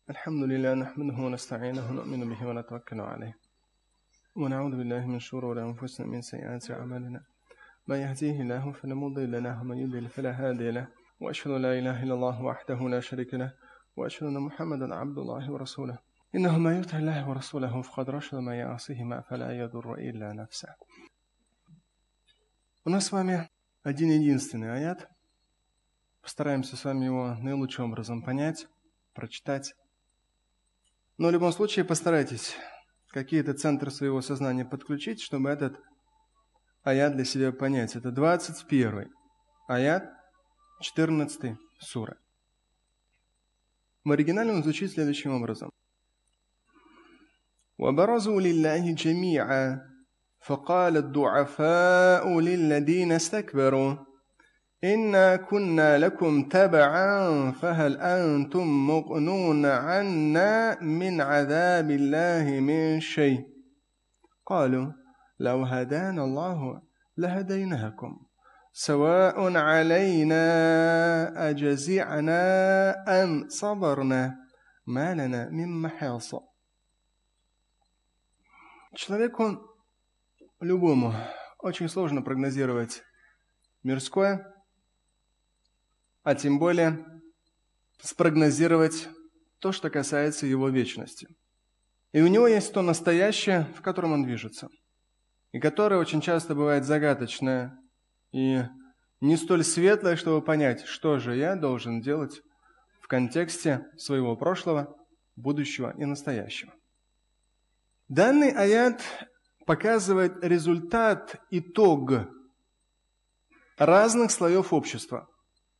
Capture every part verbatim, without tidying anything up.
الحمد لله نحمده ونستعينه ونؤمن به ونتوكل عليه ونعوذ بالله من شرور أنفسنا من سيئات أعمالنا ما يهديه الله فلا مضل له ومن يضلل فلا هادي له وأشهد أن لا إله إلا الله وحده لا شريك له وأشهد أن محمدا عبد الله ورسوله إنه ما يطع الله ورسوله فقد رشد ما يعصيهما فلا يضر إلا نفسه. У нас с вами один единственный аят. Постараемся с вами его наилучшим образом понять, прочитать. Но в любом случае постарайтесь какие-то центры своего сознания подключить, чтобы этот аят для себя понять. Это двадцать первый аят четырнадцатой суры. В оригинале он звучит следующим образом. وَبَرَزُوا لِلَّهِ جَمِيعًا فَقَالَ الضُّعَفَاءُ لِلَّذِينَ اسْتَكْبَرُوا إِنَّا كُنَّا لَكُمْ تَبَعًا فَهَلْ أَنْتُمْ مُغْنُونَ عَنَّا مِنْ عَذَابِ اللَّهِ مِنْ شَيْءٍ قَالُوا لَوْ هَدَانَا اللَّهُ لَهَدَيْنَاكُمْ سواء علينا أجزعنا أم صبرنا ما لنا من محيص. Человеку любому очень сложно прогнозировать мирское, а тем более спрогнозировать то, что касается его вечности. И у него есть то настоящее, в котором он движется, и которое очень часто бывает загадочное и не столь светлое, чтобы понять, что же я должен делать в контексте своего прошлого, будущего и настоящего. Данный аят показывает результат, итог разных слоев общества,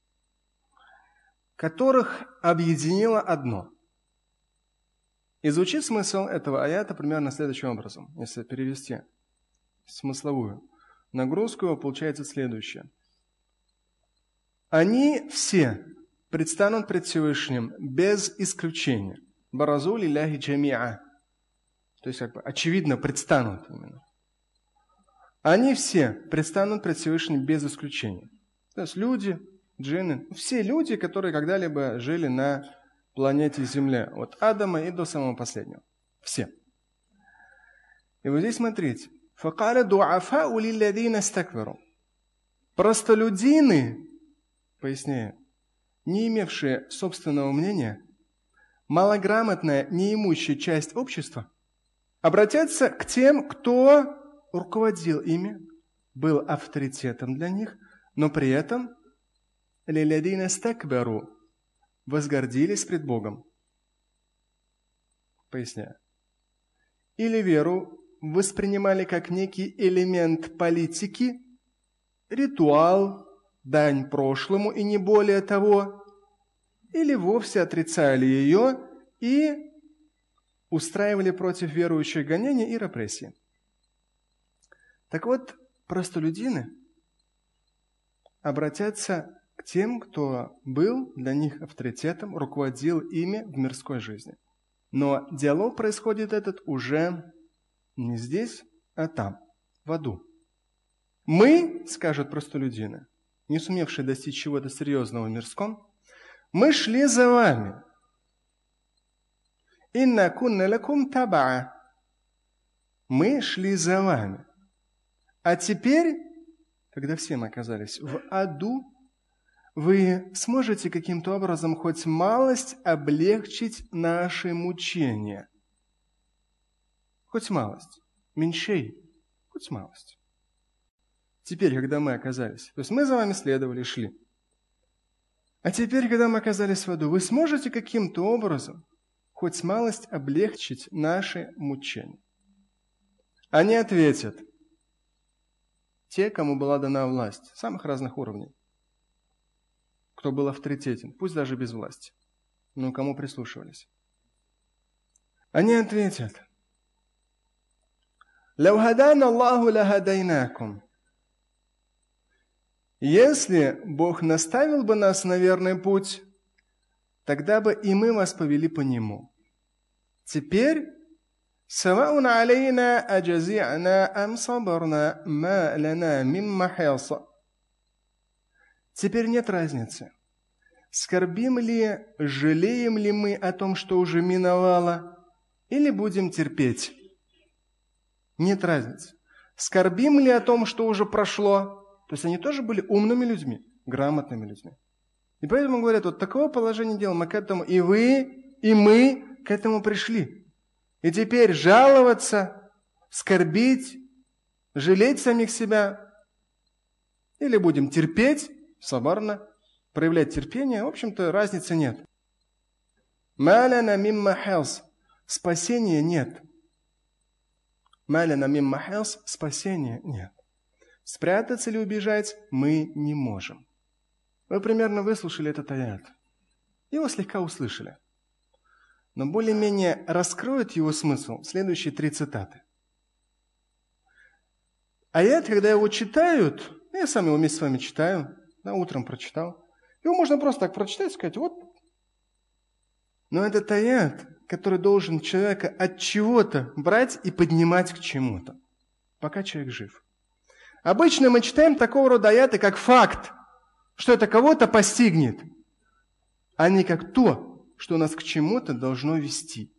которых объединило одно. И звучит смысл этого аята примерно следующим образом, если перевести смысловую нагрузку, получается следующее. Они все предстанут пред Всевышним без исключения. Баразу лилляхи джамиа. То есть, как бы, очевидно, предстанут именно. Они все предстанут пред Всевышним без исключения. То есть люди, джинны, все люди, которые когда-либо жили на планете Земля, от Адама и до самого последнего. Все. И вот здесь смотрите. فَقَالَ دُعَفَاءُ لِلَّذِينَ اسْتَكْبَرُوا. Простолюдины, поясняю, не имевшие собственного мнения, малограмотная, неимущая часть общества, обратятся к тем, кто руководил ими, был авторитетом для них, но при этом لِلَّذِينَ اسْتَكْبَرُوا возгордились пред Богом. Поясняю. Или веру воспринимали как некий элемент политики, ритуал, дань прошлому и не более того, или вовсе отрицали ее и устраивали против верующих гонения и репрессии. Так вот, простолюдины обратятся к тем, кто был для них авторитетом, руководил ими в мирской жизни. Но диалог происходит этот уже не здесь, а там, в аду. Мы, скажут простолюдины, не сумевшие достичь чего-то серьезного в мирском, мы шли за вами. Инна кунна лакум табаа. Мы шли за вами. А теперь, когда все мы оказались в аду, вы сможете каким-то образом хоть малость облегчить наши мучения. Хоть малость. Меньшей. Хоть малость. Теперь, когда мы оказались, то есть мы за вами следовали, шли. А теперь, когда мы оказались в аду, вы сможете каким-то образом хоть малость облегчить наши мучения? Они ответят. Те, кому была дана власть, самых разных уровней. Кто был авторитетен, пусть даже без власти, но кому прислушивались. Они ответят. لو هدانا الله لهديناكم. Если Бог наставил бы нас на верный путь, тогда бы и мы вас повели по нему. Теперь سواء علينا أجزعنا أم صبرنا ما لنا من محيص. Теперь нет разницы, скорбим ли, жалеем ли мы о том, что уже миновало, или будем терпеть? Нет разницы. Скорбим ли о том, что уже прошло? То есть они тоже были умными людьми, грамотными людьми. И поэтому говорят, вот такого положения дел, мы к этому, и вы, и мы к этому пришли. И теперь жаловаться, скорбить, жалеть самих себя, или будем терпеть, соборно, проявлять терпение, в общем-то, разницы нет. Маляна мимма хелс. Спасения нет. Маляна мимма хелс. Спасения нет. Спрятаться или убежать мы не можем. Вы примерно выслушали этот аят. Его слегка услышали. Но более-менее раскроют его смысл следующие три цитаты. Аят, когда его читают, я сам его вместе с вами читаю, да, утром прочитал, его можно просто так прочитать и сказать, вот. Но этот аят, который должен человека от чего-то брать и поднимать к чему-то, пока человек жив. Обычно мы читаем такого рода аяты, как факт, что это кого-то постигнет, а не как то, что нас к чему-то должно вести.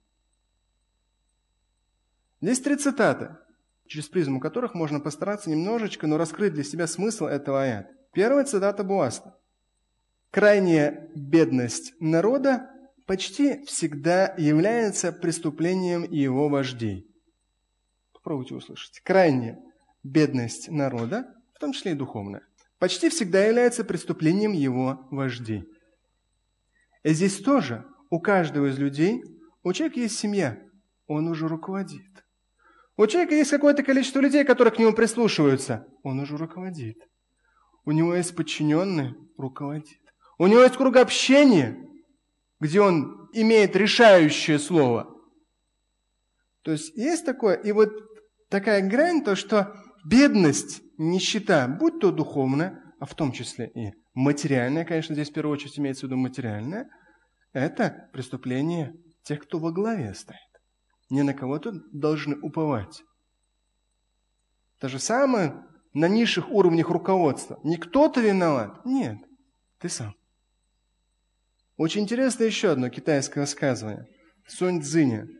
Здесь три цитаты, через призму которых можно постараться немножечко, но раскрыть для себя смысл этого аята. Первая цитата Буаста. Крайняя бедность народа почти всегда является преступлением его вождей. Попробуйте услышать. Крайняя бедность народа, в том числе и духовная, почти всегда является преступлением его вождей. И здесь тоже у каждого из людей, у человека есть семья, он уже руководит. У человека есть какое-то количество людей, которые к нему прислушиваются, он уже руководит. У него есть подчиненный, руководит. У него есть круг общения, где он имеет решающее слово. То есть есть такое, и вот такая грань, то что бедность, нищета, будь то духовная, а в том числе и материальная, конечно, здесь в первую очередь имеется в виду материальная, это преступление тех, кто во главе стоит. Не на кого-то должны уповать. То же самое на низших уровнях руководства. Не кто-то виноват, нет, ты сам. Очень интересно еще одно китайское высказывание. Сунь Цзиня.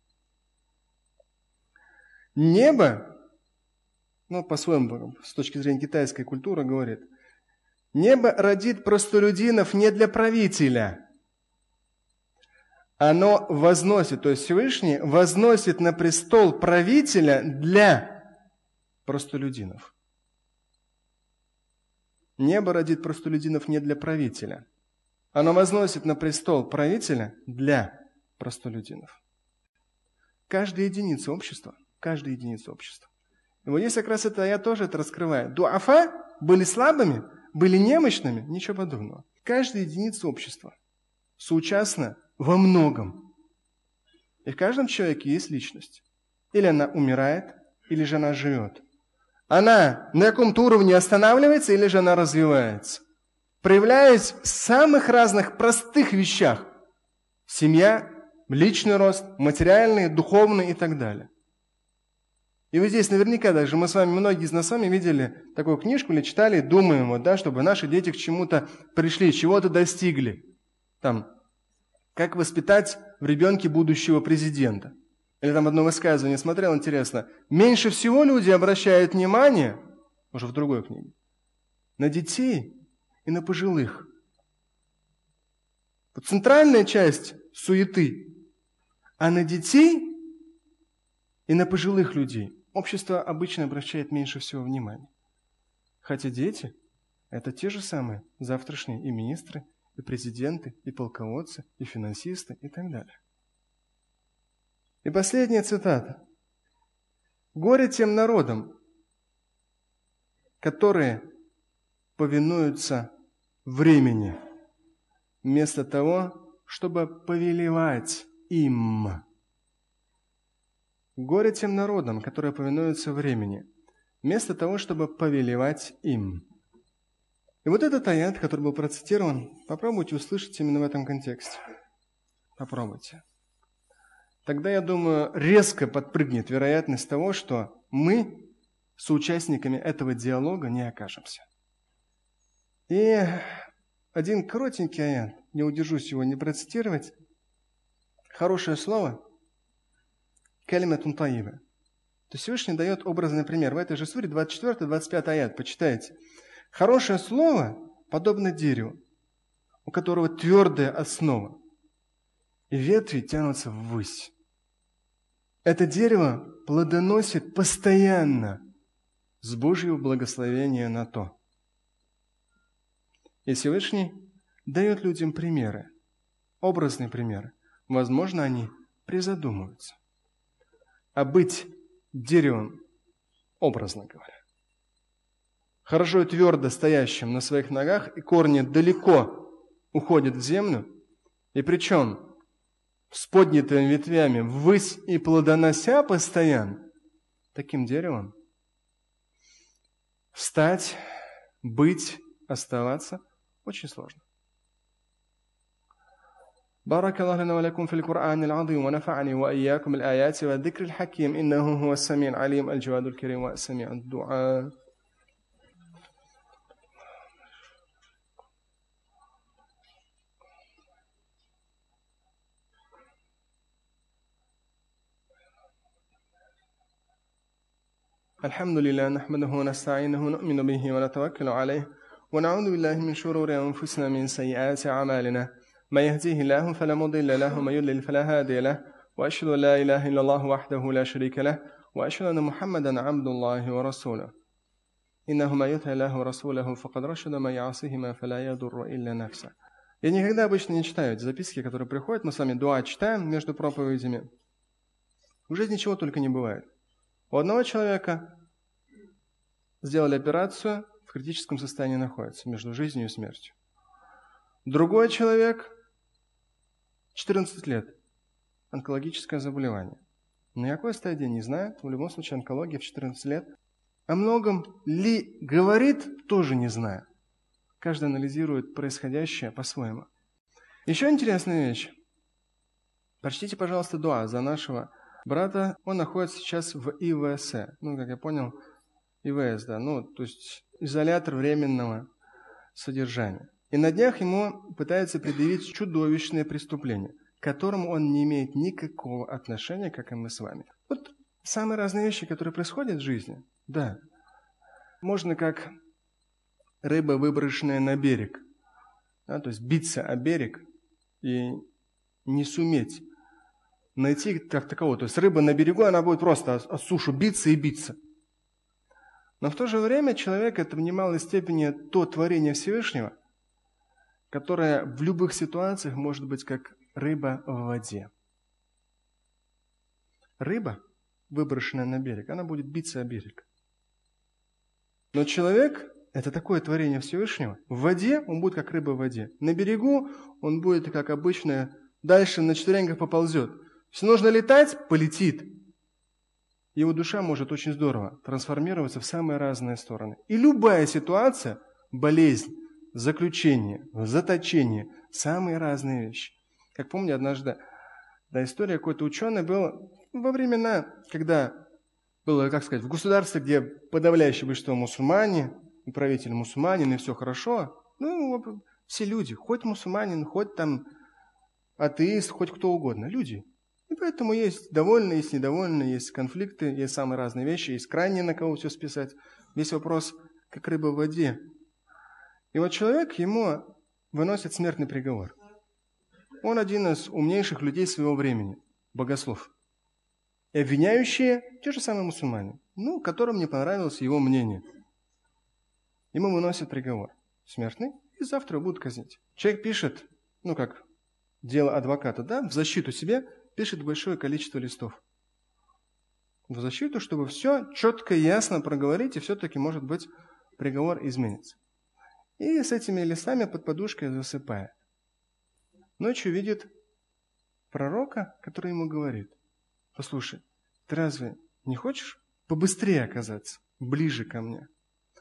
Небо, ну, по-своему, с точки зрения китайской культуры, говорит, небо родит простолюдинов не для правителя. Оно возносит, то есть Всевышний возносит на престол правителя для простолюдинов. Небо родит простолюдинов не для правителя. Оно возносит на престол правителя для простолюдинов. Каждая единица общества, каждая единица общества. И вот здесь как раз это я тоже это раскрываю. Дуафа были слабыми, были немощными, ничего подобного. Каждая единица общества соучастна во многом. И в каждом человеке есть личность. Или она умирает, или же она живет. Она на каком-то уровне останавливается, или же она развивается. Проявляясь в самых разных простых вещах. Семья, личный рост, материальный, духовный и так далее. И вот здесь наверняка даже мы с вами, многие из нас с вами видели такую книжку или читали, думаем, вот, да, чтобы наши дети к чему-то пришли, чего-то достигли. Там, как воспитать в ребенке будущего президента. Или там одно высказывание смотрел, интересно. Меньше всего люди обращают внимание, уже в другой книге, на детей и на пожилых. Вот центральная часть суеты, а на детей и на пожилых людей общество обычно обращает меньше всего внимания. Хотя дети – это те же самые завтрашние и министры, и президенты, и полководцы, и финансисты, и так далее. И последняя цитата. «Горе тем народам, которые повинуются времени, вместо того, чтобы повелевать им». Горе тем народам, которые повинуются времени, вместо того, чтобы повелевать им. И вот этот аят, который был процитирован, попробуйте услышать именно в этом контексте. Попробуйте. Тогда, я думаю, резко подпрыгнет вероятность того, что мы соучастниками этого диалога не окажемся. И один коротенький аят, не удержусь его не процитировать. Хорошее слово – калиматун тайиба. То есть Всевышний дает образный пример. В этой же суре двадцать четвёртый двадцать пятый аят, почитайте. Хорошее слово подобно дереву, у которого твердая основа, и ветви тянутся ввысь. Это дерево плодоносит постоянно с Божьего благословения на то. И Всевышний дает людям примеры, образные примеры. Возможно, они призадумаются. А быть деревом, образно говоря, хорошо и твердо стоящим на своих ногах, и корни далеко уходят в землю, и причем с поднятыми ветвями ввысь и плодонося постоянно, таким деревом стать, быть, оставаться очень сложно. بارك الله لنا ولكم في القرآن العظيم ونفعني وإياكم الآيات والذكر الحكيم إنه هو السميع العليم الجواد الكريم والسميع الدعاء. الحمد لله نحمده ونستعينه ونؤمن به ونتوكل عليه ونعوذ بالله من شرور أنفسنا من سيئات أعمالنا من يهديه الله فلا مضل له ومن يضلل فلا هادي له وأشهد أن لا إله إلا الله وحده لا شريك له وأشهد أن محمدا عبد الله ورسوله إنه من يطع الله ورسوله فقد رشد من يعصيهما فلا يضر إلا نفسه. Я никогда обычно не читаю эти записки, которые приходят. Мы с вами дуа читаем между проповедями. В жизни чего только не бывает. У одного человека сделали операцию, в критическом состоянии находится, между жизнью и смертью. Другой человек, четырнадцать лет, онкологическое заболевание. На какой стадии не знает, в любом случае онкология в четырнадцать лет. О многом ли говорит, тоже не знаю. Каждый анализирует происходящее по-своему. Еще интересная вещь. Прочтите, пожалуйста, дуа за нашего брата. Он находится сейчас в И В С. Ну, как я понял, И В С, да. Ну, то есть изолятор временного содержания. И на днях ему пытаются предъявить чудовищное преступление, к которому он не имеет никакого отношения, как и мы с вами. Вот самые разные вещи, которые происходят в жизни. Да. Можно как рыба, выброшенная на берег. Да, то есть биться о берег и не суметь найти как такового. То есть рыба на берегу, она будет просто о сушу биться и биться. Но в то же время человек – это в немалой степени то творение Всевышнего, которое в любых ситуациях может быть как рыба в воде. Рыба, выброшенная на берег, она будет биться о берег. Но человек – это такое творение Всевышнего. В воде он будет как рыба в воде. На берегу он будет, как обычно, дальше на четвереньках поползет. Если нужно летать – полетит. Его душа может очень здорово трансформироваться в самые разные стороны. И любая ситуация, болезнь, заключение, заточение, самые разные вещи. Как помню, однажды, да, история, какой-то ученый был во времена, когда было, как сказать, в государстве, где подавляющее большинство мусульмане, и правитель мусульманин, и все хорошо, ну, все люди, хоть мусульманин, хоть там атеист, хоть кто угодно, люди. И поэтому есть довольные, есть недовольные, есть конфликты, есть самые разные вещи, есть крайне на кого все списать. Весь вопрос, как рыба в воде. И вот человек, ему выносит смертный приговор. Он один из умнейших людей своего времени, богослов. И обвиняющие те же самые мусульмане, ну, которым не понравилось его мнение. Ему выносят приговор смертный, и завтра будут казнить. Человек пишет, ну, как дело адвоката, да, в защиту себе, пишет большое количество листов. В защиту, чтобы все четко и ясно проговорить, и все-таки, может быть, приговор изменится. И с этими листами под подушкой засыпает. Ночью видит пророка, который ему говорит: послушай, ты разве не хочешь побыстрее оказаться, ближе ко мне?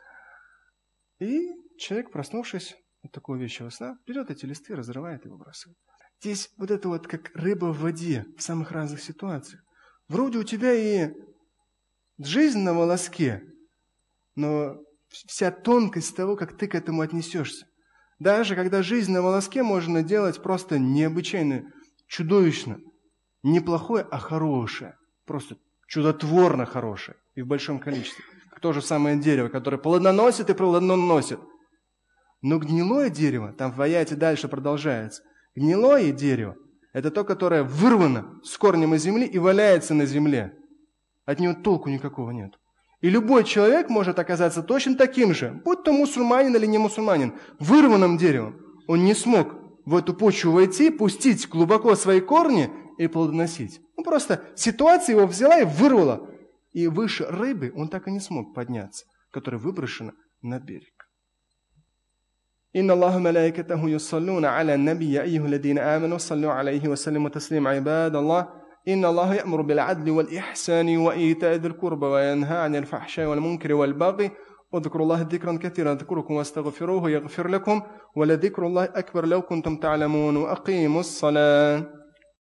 И человек, проснувшись от такого вещего сна, берет эти листы, разрывает и выбрасывает. Здесь вот это вот как рыба в воде в самых разных ситуациях. Вроде у тебя и жизнь на волоске, но вся тонкость того, как ты к этому отнесешься. Даже когда жизнь на волоске, можно делать просто необычайно, чудовищно. Не плохое, а хорошее. Просто чудотворно хорошее. И в большом количестве. То же самое дерево, которое плодоносит и плодоносит. Но гнилое дерево, там в аяте дальше продолжается, гнилое дерево – это то, которое вырвано с корнем из земли и валяется на земле. От него толку никакого нет. И любой человек может оказаться точно таким же, будь то мусульманин или не мусульманин, вырванным деревом. Он не смог в эту почву войти, пустить глубоко свои корни и плодоносить. Ну, просто ситуация его взяла и вырвала. И выше рыбы он так и не смог подняться, которая выброшена на берег. إن الله ملائكته يصلون على النبي يا أيها الذين آمنوا صلوا عليه وسلموا تسليما عباد الله إن الله يأمر بالعدل والإحسان وإيتاء ذي القربى وينهى عن الفحشاء والمنكر والبغي واذكروا الله ذكرا كثيرا اذكركم واستغفروه يغفر لكم ولذكر الله أكبر لو كنتم تعلمون وأقيموا الصلاة